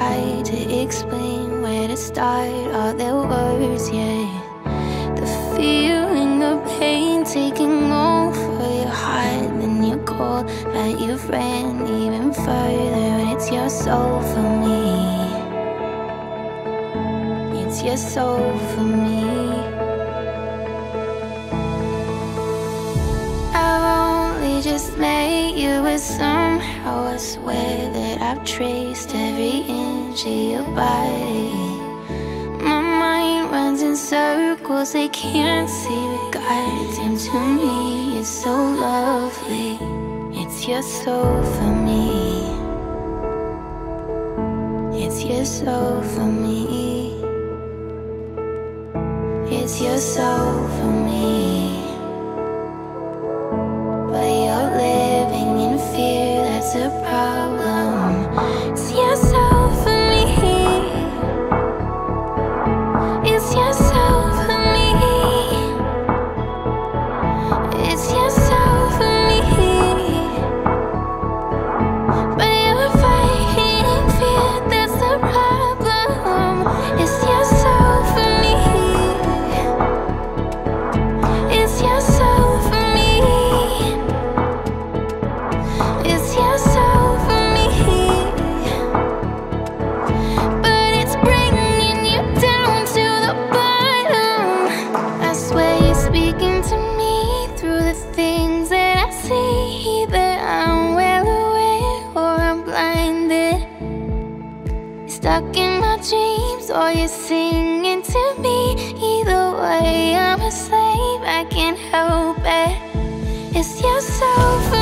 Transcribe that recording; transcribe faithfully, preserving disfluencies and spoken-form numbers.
try to explain where to start. Are there words yet? The feeling, the pain taking over your heart. Then you call that you've ran even further. And it's your soul for me. It's your soul for me. I've only just met you, but somehow I swear that I've traced every inch of your body. My mind runs in circles, they can't see what guides into me. It's so lovely. It's your soul for me. It's your soul for me. It's your soul for me. But you're living in fear, that's a problem. It's your soul for me. It's your soul for me. It's your soul for me. But you're fighting fear, that's the problem. It's your soul for me. It's your soul for me. It's your soul for me. But it's bringing you down to the bottom. I swear you're speaking to me through the things that I see. That I'm well aware or I'm blinded. Stuck in my dreams or you're singing to me. Either way I'm a slave, I can't help it. It's your soul for